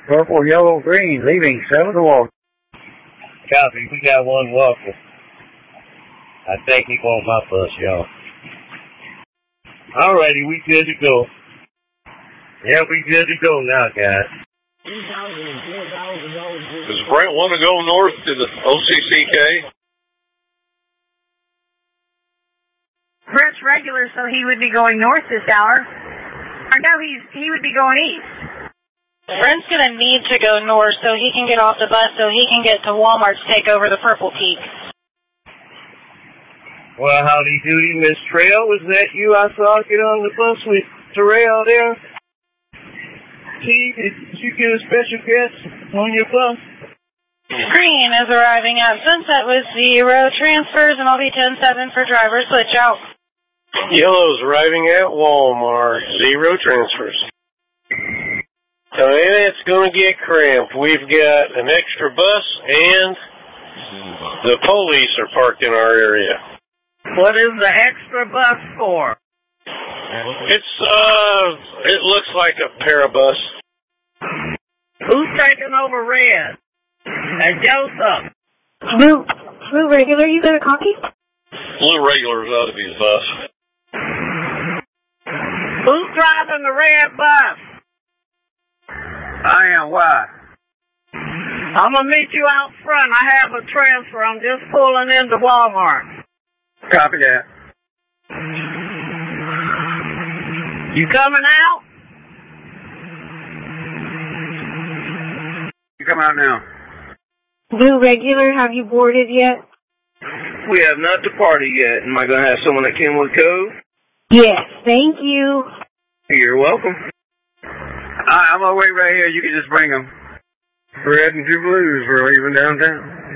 Purple, yellow, green, leaving 7 to walk. Copy, we got one walker. I think he wants my bus, y'all. Alrighty, we good to go. Yeah, we good to go now, guys. Does Brent want to go north to the OCCK? Brent's regular, so he would be going north this hour. Or no, he would be going east. Brent's going to need to go north so he can get off the bus so he can get to Walmart to take over the Purple Peak. Well, howdy doody, Miss Trail. Was that you I saw get on the bus with Terrell there? T, did you get a special guest on your bus? Green is arriving at Sunset with 0 transfers, and I'll be 10-7 for driver switch out. Yellow's arriving at Walmart. 0 transfers. So it's going to get cramped. We've got an extra bus and the police are parked in our area. What is the extra bus for? It looks like a parabus. Who's taking over red? And Joseph. Blue regular, you got a copy? Blue regular's out of his bus. Who's driving the red bus? I am. Why? I'm going to meet you out front. I have a transfer. I'm just pulling into Walmart. Copy that. You coming out? You come out now. Blue regular, have you boarded yet? We have not departed yet. Am I going to have someone at Kenwood Cove? Yes, thank you. You're welcome. I'm going to wait right here. You can just bring them. Red and 2 blues. We're leaving downtown.